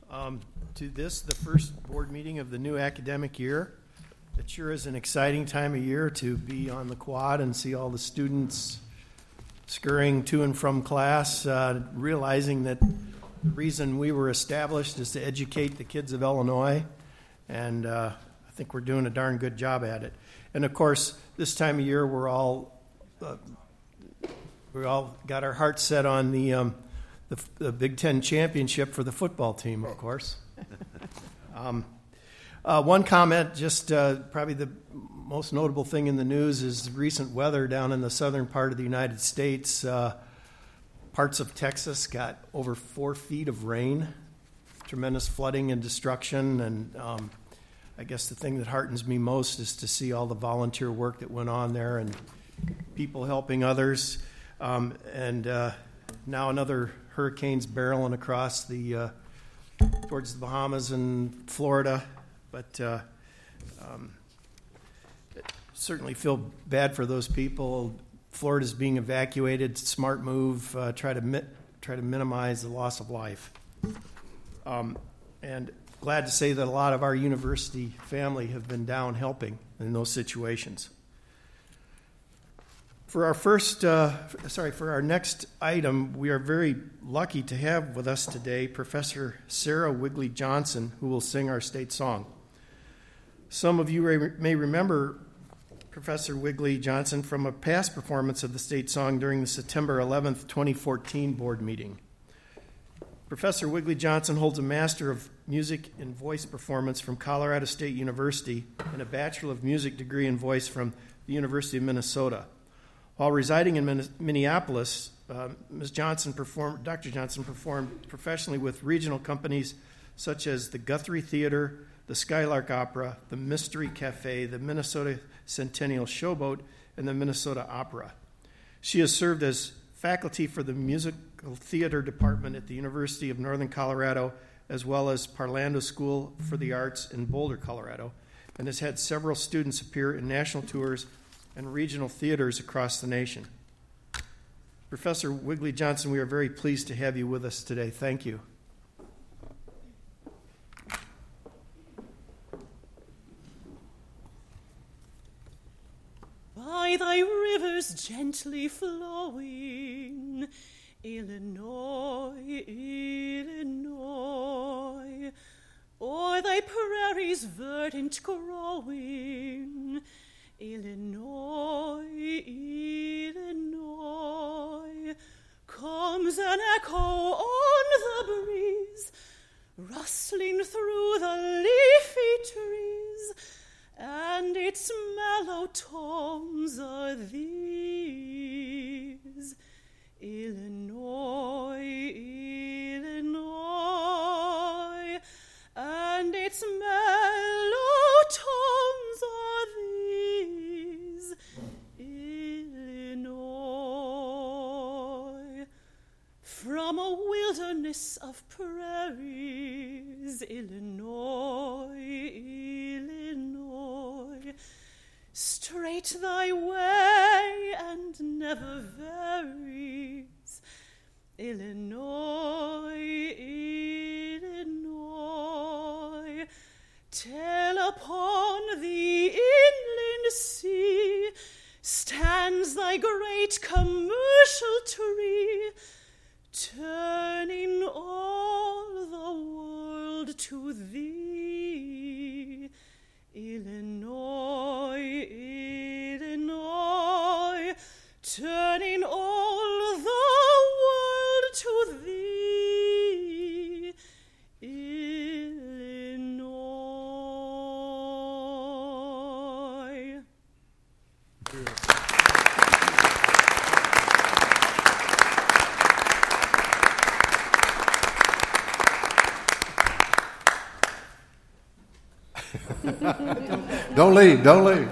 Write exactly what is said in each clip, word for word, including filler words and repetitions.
um, to this, the first board meeting of the new academic year. It sure is an exciting time of year to be on the quad and see all the students scurrying to and from class, uh, realizing that the reason we were established is to educate the kids of Illinois, and uh, I think we're doing a darn good job at it. And of course, this time of year, we're all uh, we all got our hearts set on the, um, the the Big Ten championship for the football team, of course. um, uh, one comment, just uh, probably the most notable thing in the news is the recent weather down in the southern part of the United States. Uh, parts of Texas got over four feet of rain, tremendous flooding and destruction, and um, I guess the thing that heartens me most is to see all the volunteer work that went on there and people helping others. Um, and uh, now another hurricane's barreling across the uh, towards the Bahamas and Florida, but uh, um, certainly feel bad for those people. Florida's being evacuated. Smart move. Uh, try to mi- try to minimize the loss of life. Um, and glad to say that a lot of our university family have been down helping in those situations. For our first, uh, sorry, for our next item, we are very lucky to have with us today Professor Sarah Wigley Johnson, who will sing our state song. Some of you may remember Professor Wigley Johnson from a past performance of the state song during the September eleventh, twenty fourteen board meeting. Professor Wigley Johnson holds a Master of Music in Voice Performance from Colorado State University and a Bachelor of Music degree in Voice from the University of Minnesota. While residing in Minneapolis, uh, Miz Johnson performed, Doctor Johnson performed professionally with regional companies such as the Guthrie Theater, the Skylark Opera, the Mystery Cafe, the Minnesota Centennial Showboat, and the Minnesota Opera. She has served as faculty for the Musical Theater Department at the University of Northern Colorado, as well as Parlando School for the Arts in Boulder, Colorado, and has had several students appear in national tours and regional theaters across the nation. Professor Wigley Johnson, we are very pleased to have you with us today. Thank you. By thy rivers gently flowing, Illinois, Illinois, o'er thy prairies verdant growing, Illinois, Illinois, comes an echo on the breeze, rustling through the leafy trees, and its mellow tones are these. Illinois, Illinois, and its mellow tones are these. Illinois, from a wilderness of prairies, Illinois, Illinois, straight thy way and never varies. Illinois, Illinois, till upon the inland sea stands thy great commercial tree, turning all the world to thee. Illinois, Illinois, turning all the world to thee. Illinois. Don't leave, don't leave.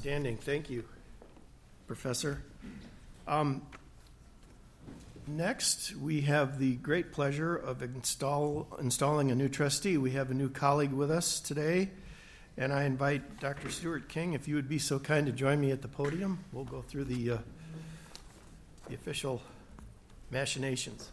Outstanding. Thank you, Professor. Um, next, we have the great pleasure of install, installing a new trustee. We have a new colleague with us today, and I invite Doctor Stuart King, if you would be so kind to join me at the podium. We'll go through the, uh, the official machinations.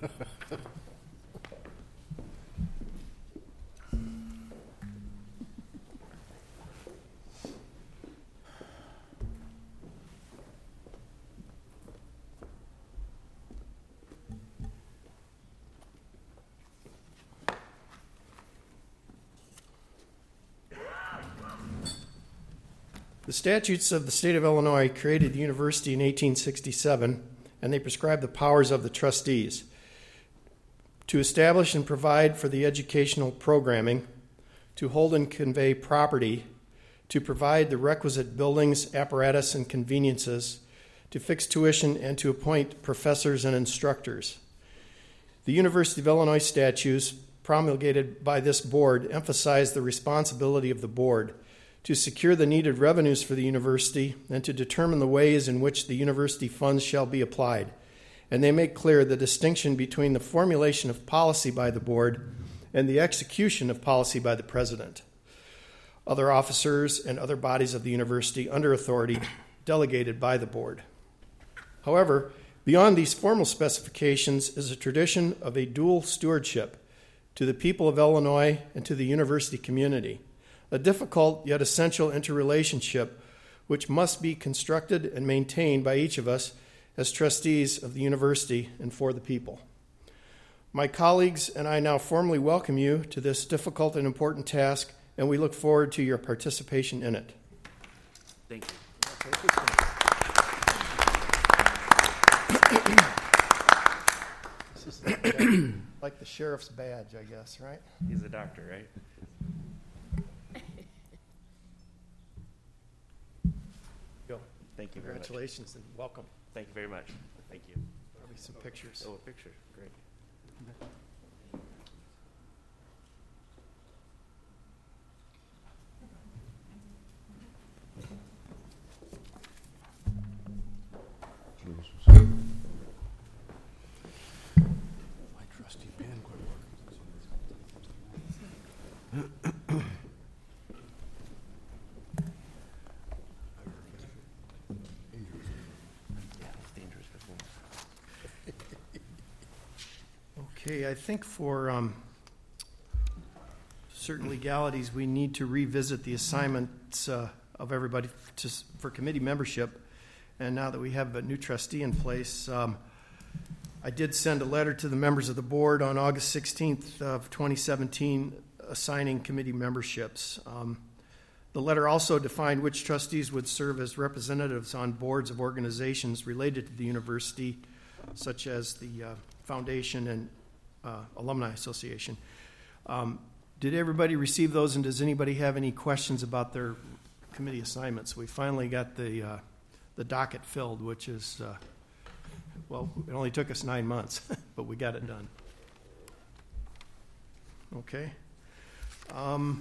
The statutes of the state of Illinois created the university in eighteen sixty-seven, and they prescribe the powers of the trustees to establish and provide for the educational programming, to hold and convey property, to provide the requisite buildings, apparatus, and conveniences, to fix tuition, and to appoint professors and instructors. The University of Illinois statutes promulgated by this board emphasize the responsibility of the board to secure the needed revenues for the university and to determine the ways in which the university funds shall be applied. And they make clear the distinction between the formulation of policy by the board and the execution of policy by the president, other officers, and other bodies of the university under authority delegated by the board. However, beyond these formal specifications is a tradition of a dual stewardship to the people of Illinois and to the university community, a difficult yet essential interrelationship which must be constructed and maintained by each of us as trustees of the university and for the people. My colleagues and I now formally welcome you to this difficult and important task, and we look forward to your participation in it. Thank you. This is like, like the sheriff's badge, I guess, right? He's a doctor, right? Go. Thank you very much. Congratulations and welcome. Thank you very much. Thank you. There'll be some pictures. Oh, a picture. Great. My trusty pen quit Yeah, it's dangerous before. Okay, I think for um, certain legalities, we need to revisit the assignments uh, of everybody to, for committee membership. And now that we have a new trustee in place, um, I did send a letter to the members of the board on August sixteenth of twenty seventeen assigning committee memberships. Um, the letter also defined which trustees would serve as representatives on boards of organizations related to the university, such as the uh, Foundation and uh, Alumni Association. Um, did everybody receive those, and does anybody have any questions about their committee assignments? We finally got the uh, the docket filled, which is, uh, well, it only took us nine months, but we got it done. Okay. Um,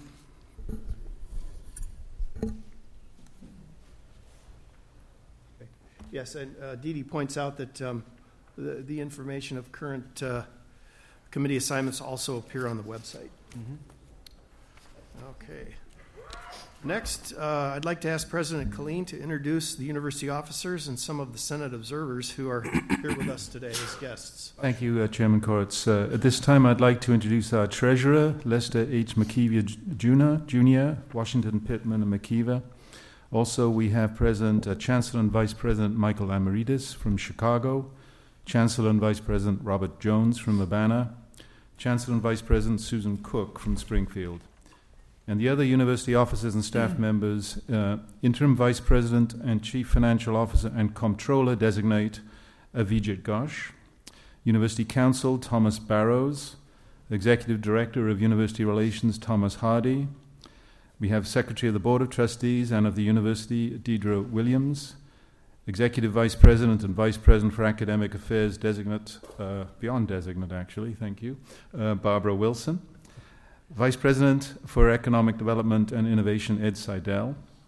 yes, and uh, Dee Dee points out that um, the, the information of current uh, committee assignments also appear on the website. Mm-hmm. Okay. Next, uh, I'd like to ask President Killeen to introduce the university officers and some of the Senate observers who are here with us today as guests. Thank you, uh, Chairman Koretz. Uh, at this time, I'd like to introduce our treasurer, Lester H. McKeever Junior, Junior Washington, Pittman, and McKeever. Also, we have President, uh, Chancellor and Vice President Michael Amaritis from Chicago, Chancellor and Vice President Robert Jones from Urbana, Chancellor and Vice President Susan Cook from Springfield. And the other university officers and staff mm. members, uh, Interim Vice President and Chief Financial Officer and Comptroller Designate Avijit Ghosh, University Counsel Thomas Barrows, Executive Director of University Relations Thomas Hardy. We have Secretary of the Board of Trustees and of the University Deidre Williams, Executive Vice President and Vice President for Academic Affairs Designate, uh, beyond designate actually, thank you, uh, Barbara Wilson. Vice President for Economic Development and Innovation, Ed Seidel.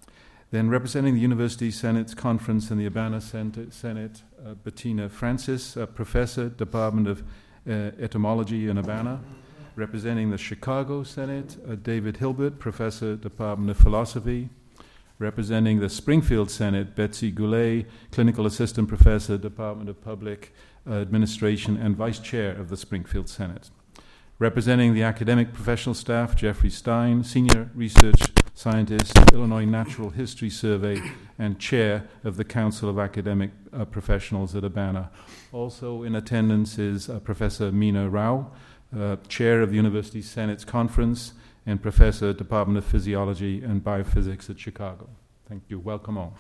Then representing the University Senate's Conference in the Urbana Cent- Senate, uh, Bettina Francis, a professor, Department of uh, Etymology in Urbana. Representing the Chicago Senate, uh, David Hilbert, professor, Department of Philosophy. Representing the Springfield Senate, Betsy Goulet, clinical assistant professor, Department of Public uh, Administration, and vice chair of the Springfield Senate. Representing the academic professional staff, Jeffrey Stein, senior research scientist, Illinois Natural History Survey, and chair of the Council of Academic uh, Professionals at Urbana. Also in attendance is uh, Professor Meena Rao, uh, chair of the University Senate's Conference, and professor, Department of Physiology and Biophysics at Chicago. Thank you. Welcome all.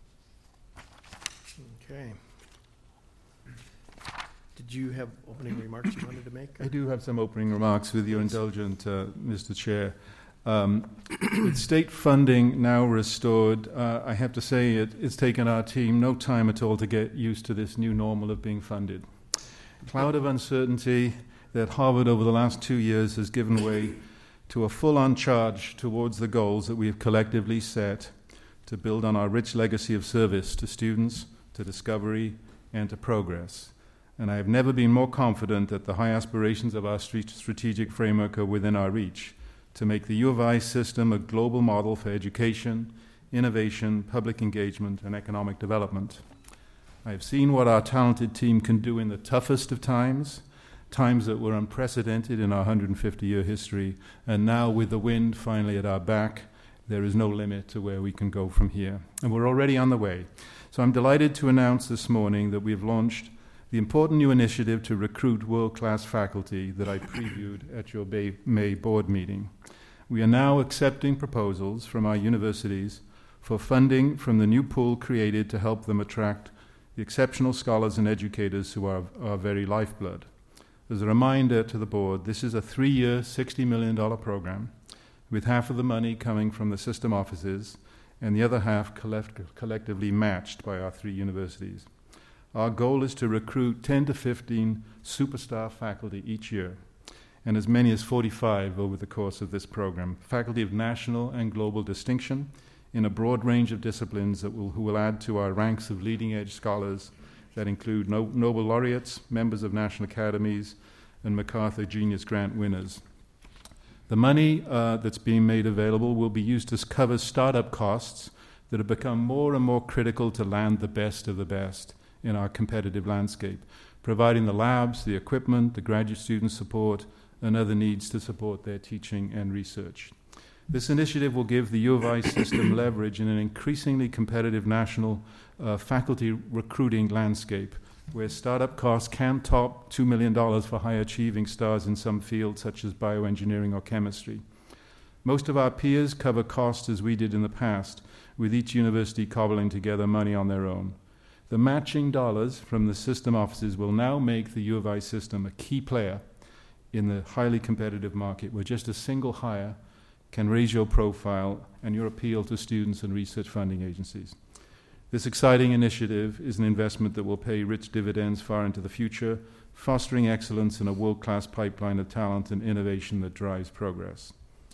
Okay. Did you have opening remarks you wanted to make? I do have some opening remarks, with your indulgence, uh, Mister Chair. Um, with state funding now restored, uh, I have to say it, it's taken our team no time at all to get used to this new normal of being funded. Cloud of uncertainty that hovered over the last two years has given way to a full-on charge towards the goals that we have collectively set to build on our rich legacy of service to students, to discovery, and to progress. And I have never been more confident that the high aspirations of our strategic framework are within our reach to make the U of I system a global model for education, innovation, public engagement, and economic development. I have seen what our talented team can do in the toughest of times, times that were unprecedented in our one hundred fifty year history, and now with the wind finally at our back, there is no limit to where we can go from here. And we're already on the way. So I'm delighted to announce this morning that we've launched the important new initiative to recruit world-class faculty that I previewed at your May board meeting. We are now accepting proposals from our universities for funding from the new pool created to help them attract the exceptional scholars and educators who are our very lifeblood. As a reminder to the board, this is a three-year, sixty million dollars program, with half of the money coming from the system offices and the other half collect- collectively matched by our three universities. Our goal is to recruit ten to fifteen superstar faculty each year, and as many as forty-five over the course of this program, faculty of national and global distinction in a broad range of disciplines that will, who will add to our ranks of leading-edge scholars that include no- Nobel laureates, members of national academies, and MacArthur Genius Grant winners. The money uh, that's being made available will be used to cover startup costs that have become more and more critical to land the best of the best in our competitive landscape, providing the labs, the equipment, the graduate student support, and other needs to support their teaching and research. This initiative will give the U of I system leverage in an increasingly competitive national uh, faculty recruiting landscape, where startup costs can top two million dollars for high-achieving stars in some fields, such as bioengineering or chemistry. Most of our peers cover costs as we did in the past, with each university cobbling together money on their own. The matching dollars from the system offices will now make the U of I system a key player in the highly competitive market, where just a single hire can raise your profile and your appeal to students and research funding agencies. This exciting initiative is an investment that will pay rich dividends far into the future, fostering excellence in a world-class pipeline of talent and innovation that drives progress.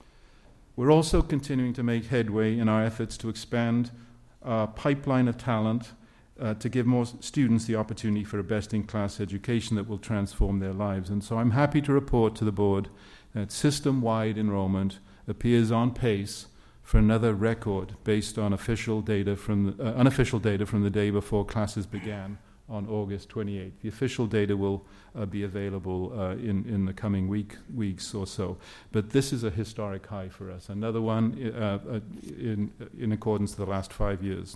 We're also continuing to make headway in our efforts to expand our pipeline of talent uh, to give more students the opportunity for a best-in-class education that will transform their lives. And so I'm happy to report to the board that system-wide enrollment appears on pace for another record based on official data from the, uh, unofficial data from the day before classes began on August twenty-eighth. The official data will uh, be available uh, in, in the coming week, weeks or so. But this is a historic high for us, another one uh, uh, in, in accordance to the last five years.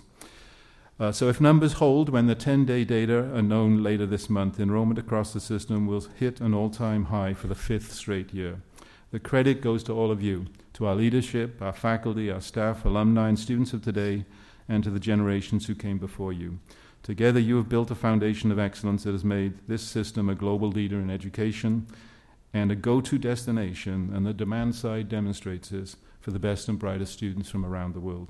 Uh, so if numbers hold when the ten-day data are known later this month, enrollment across the system will hit an all-time high for the fifth straight year. The credit goes to all of you, to our leadership, our faculty, our staff, alumni, and students of today, and to the generations who came before you. Together, you have built a foundation of excellence that has made this system a global leader in education and a go-to destination, and the demand side demonstrates this for the best and brightest students from around the world.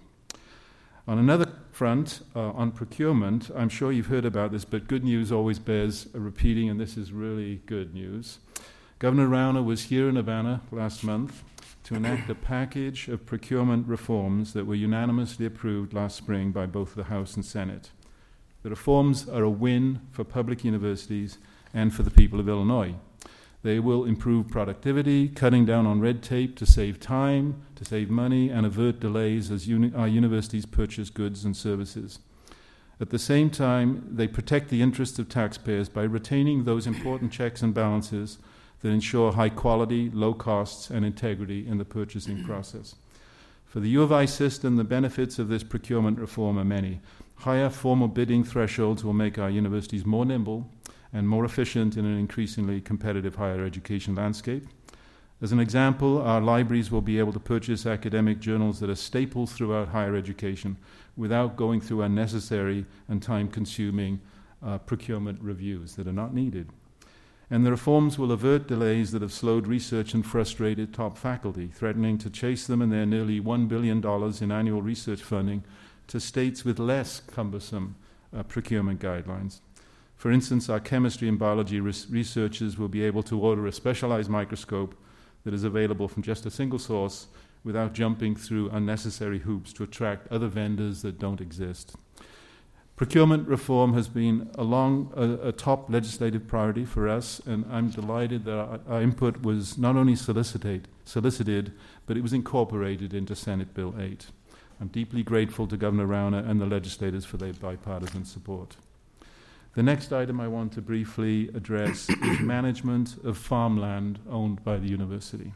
On another front, uh, on procurement, I'm sure you've heard about this, but good news always bears a repeating, and this is really good news. Governor Rauner was here in Urbana last month to enact a package of procurement reforms that were unanimously approved last spring by both the House and Senate. The reforms are a win for public universities and for the people of Illinois. They will improve productivity, cutting down on red tape to save time, to save money, and avert delays as uni- our universities purchase goods and services. At the same time, they protect the interests of taxpayers by retaining those important checks and balances that ensure high quality, low costs, and integrity in the purchasing process. For the U of I system, the benefits of this procurement reform are many. Higher formal bidding thresholds will make our universities more nimble and more efficient in an increasingly competitive higher education landscape. As an example, our libraries will be able to purchase academic journals that are staples throughout higher education without going through unnecessary and time-consuming uh, procurement reviews that are not needed. And the reforms will avert delays that have slowed research and frustrated top faculty, threatening to chase them and their nearly one billion dollars in annual research funding to states with less cumbersome uh, procurement guidelines. For instance, our chemistry and biology res- researchers will be able to order a specialized microscope that is available from just a single source without jumping through unnecessary hoops to attract other vendors that don't exist. Procurement reform has been a, long, a, a top legislative priority for us, and I'm delighted that our, our input was not only solicited, solicited, but it was incorporated into Senate Bill eight. I'm deeply grateful to Governor Rauner and the legislators for their bipartisan support. The next item I want to briefly address is management of farmland owned by the university.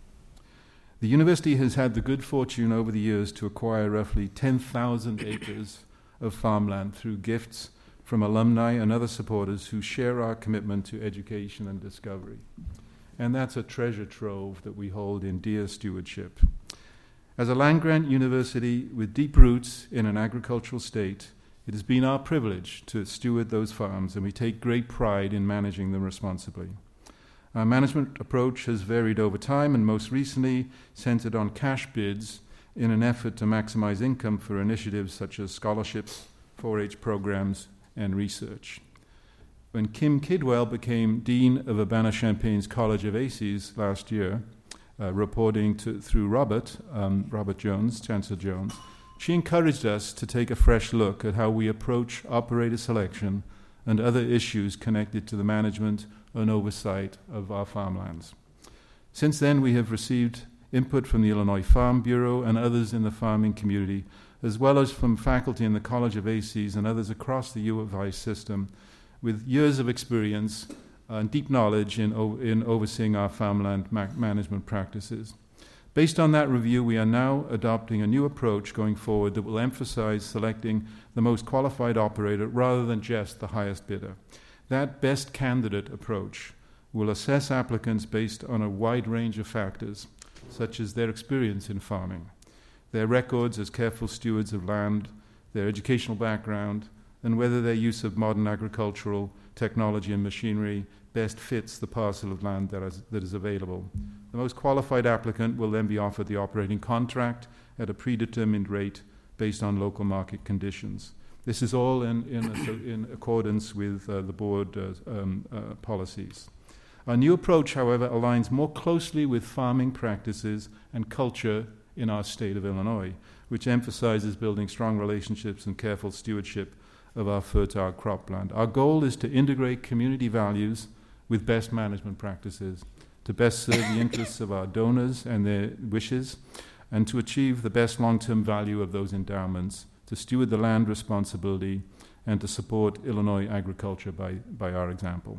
The university has had the good fortune over the years to acquire roughly ten thousand acres of farmland through gifts from alumni and other supporters who share our commitment to education and discovery. And that's a treasure trove that we hold in dear stewardship. As a land-grant university with deep roots in an agricultural state, it has been our privilege to steward those farms, and we take great pride in managing them responsibly. Our management approach has varied over time and most recently centered on cash bids in an effort to maximize income for initiatives such as scholarships, four H programs, and research. When Kim Kidwell became Dean of Urbana-Champaign's College of A C Es last year, uh, reporting to, through Robert, um, Robert Jones, Chancellor Jones, she encouraged us to take a fresh look at how we approach operator selection and other issues connected to the management and oversight of our farmlands. Since then, we have received input from the Illinois Farm Bureau and others in the farming community, as well as from faculty in the College of A C Es and others across the U of I system with years of experience and deep knowledge in, o- in overseeing our farmland ma- management practices. Based on that review, we are now adopting a new approach going forward that will emphasize selecting the most qualified operator rather than just the highest bidder. That best candidate approach will assess applicants based on a wide range of factors, such as their experience in farming, their records as careful stewards of land, their educational background, and whether their use of modern agricultural technology and machinery best fits the parcel of land that is, that is available. The most qualified applicant will then be offered the operating contract at a predetermined rate based on local market conditions. This is all in, in, in accordance with uh, the board uh, um, uh, policies. Our new approach, however, aligns more closely with farming practices and culture in our state of Illinois, which emphasizes building strong relationships and careful stewardship of our fertile cropland. Our goal is to integrate community values with best management practices, to best serve the interests of our donors and their wishes, and to achieve the best long-term value of those endowments, to steward the land responsibility, and to support Illinois agriculture by, by our example.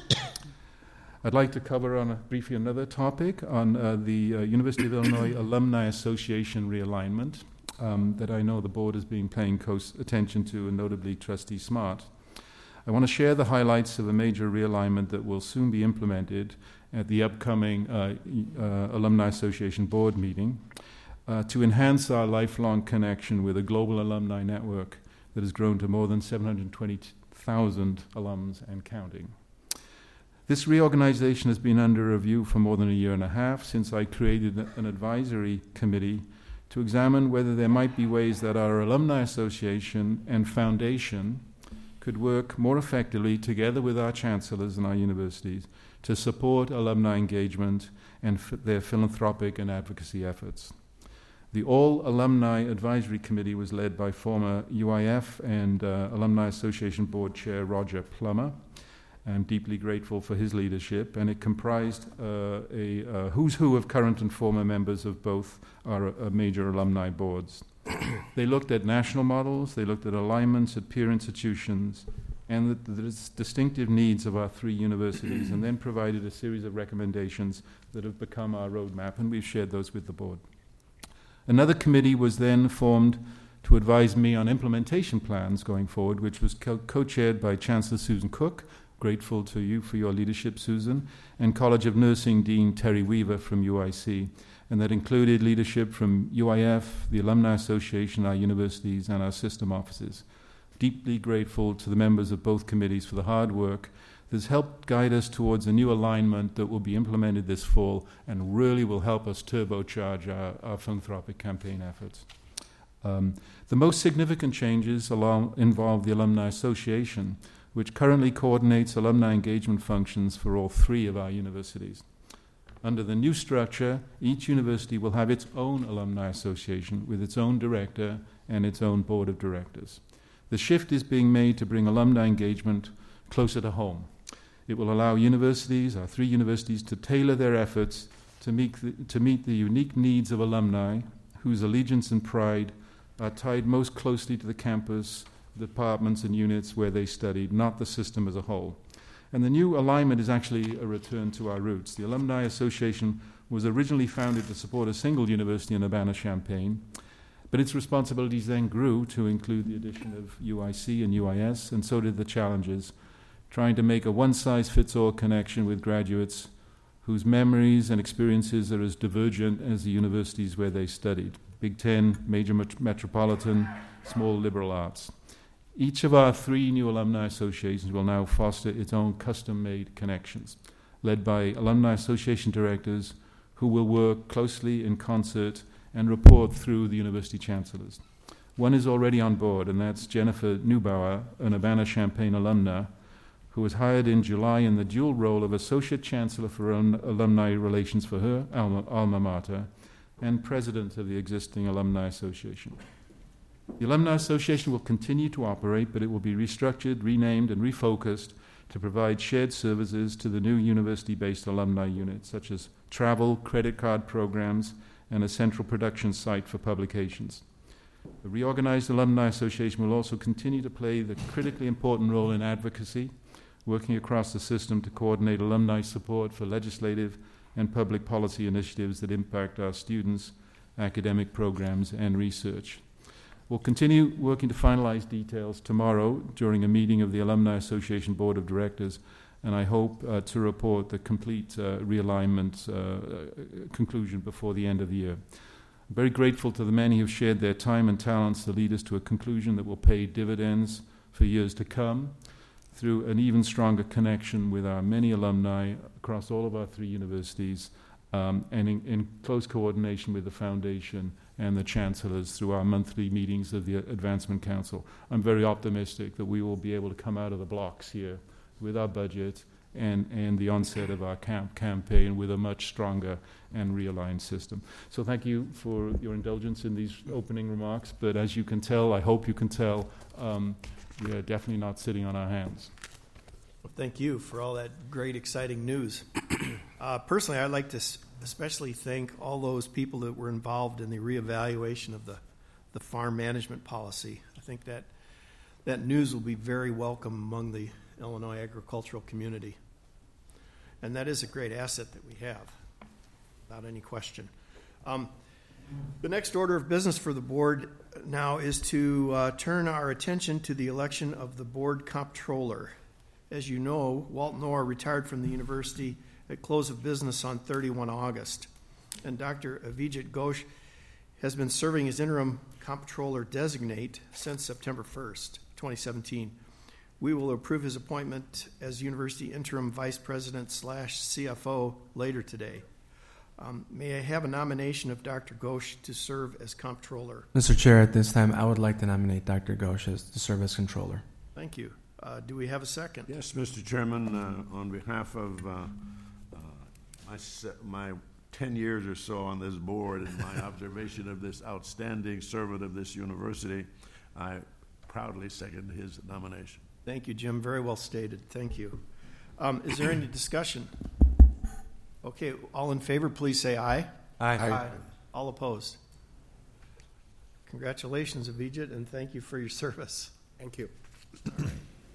I'd like to cover on a, briefly another topic on uh, the uh, University of Illinois Alumni Association realignment um, that I know the board has been paying close attention to, and notably Trustee Smart. I want to share the highlights of a major realignment that will soon be implemented at the upcoming uh, uh, Alumni Association board meeting uh, to enhance our lifelong connection with a global alumni network that has grown to more than seven hundred twenty thousand alums and counting. This reorganization has been under review for more than a year and a half since I created an advisory committee to examine whether there might be ways that our Alumni Association and Foundation could work more effectively together with our chancellors and our universities to support alumni engagement and f- their philanthropic and advocacy efforts. The All Alumni Advisory Committee was led by former U I F and uh, Alumni Association Board Chair Roger Plummer. I'm deeply grateful for his leadership, and it comprised uh, a uh, who's who of current and former members of both our uh, major alumni boards. They looked at national models, they looked at alignments at peer institutions, and the, the dis- distinctive needs of our three universities, and then provided a series of recommendations that have become our roadmap, and we've shared those with the board. Another committee was then formed to advise me on implementation plans going forward, which was co- co-chaired by Chancellor Susan Cook. Grateful to you for your leadership, Susan, and College of Nursing Dean Terry Weaver from U I C. And that included leadership from U I F, the Alumni Association, our universities, and our system offices. Deeply grateful to the members of both committees for the hard work that's helped guide us towards a new alignment that will be implemented this fall and really will help us turbocharge our, our philanthropic campaign efforts. Um, the most significant changes along, involve the Alumni Association, which currently coordinates alumni engagement functions for all three of our universities. Under the new structure, each university will have its own alumni association with its own director and its own board of directors. The shift is being made to bring alumni engagement closer to home. It will allow universities, our three universities, to tailor their efforts to meet the, to meet the unique needs of alumni whose allegiance and pride are tied most closely to the campus, departments and units where they studied, not the system as a whole. And the new alignment is actually a return to our roots. The Alumni Association was originally founded to support a single university in Urbana-Champaign, but its responsibilities then grew to include the addition of U I C and U I S, and so did the challenges, trying to make a one-size-fits-all connection with graduates whose memories and experiences are as divergent as the universities where they studied. Big Ten, major met- metropolitan, small liberal arts. Each of our three new alumni associations will now foster its own custom-made connections, led by alumni association directors who will work closely in concert and report through the university chancellors. One is already on board, and that's Jennifer Neubauer, an Urbana-Champaign alumna, who was hired in July in the dual role of Associate Chancellor for un- Alumni Relations for her alma, alma mater and President of the existing Alumni Association. The Alumni Association will continue to operate, but it will be restructured, renamed, and refocused to provide shared services to the new university-based alumni units, such as travel, credit card programs, and a central production site for publications. The reorganized Alumni Association will also continue to play the critically important role in advocacy, working across the system to coordinate alumni support for legislative and public policy initiatives that impact our students, academic programs, and research. We'll continue working to finalize details tomorrow during a meeting of the Alumni Association Board of Directors, and I hope uh, to report the complete uh, realignment uh, conclusion before the end of the year. I'm very grateful to the many who have shared their time and talents to lead us to a conclusion that will pay dividends for years to come through an even stronger connection with our many alumni across all of our three universities, um, and in, in close coordination with the Foundation and the chancellors through our monthly meetings of the Advancement Council. I'm very optimistic that we will be able to come out of the blocks here with our budget and, and the onset of our camp campaign with a much stronger and realigned system. So thank you for your indulgence in these opening remarks, but as you can tell, I hope you can tell, um, we are definitely not sitting on our hands. Well, thank you for all that great, exciting news. Uh, personally, I'd like to s- especially thank all those people that were involved in the reevaluation of the, the farm management policy. I think that that news will be very welcome among the Illinois agricultural community. And that is a great asset that we have, without any question. Um, the next order of business for the board now is to uh, turn our attention to the election of the board comptroller. As you know, Walt Knorr retired from the university at close of business on thirty-first of August, and Doctor Avijit Ghosh has been serving as interim comptroller designate since September first, twenty seventeen. We will approve his appointment as university interim vice president slash C F O later today. Um, may I have a nomination of Doctor Ghosh to serve as comptroller? Mister Chair, at this time, I would like to nominate Doctor Ghosh as to serve as controller. Thank you. Uh, Do we have a second? Yes, Mister Chairman, uh, on behalf of uh, uh, my se- my ten years or so on this board and my observation of this outstanding servant of this university, I proudly second his nomination. Thank you, Jim. Very well stated. Thank you. Um, Is there any discussion? Okay, all in favor, please say aye. Aye. All opposed? Congratulations, Abhijit, and thank you for your service. Thank you. All right.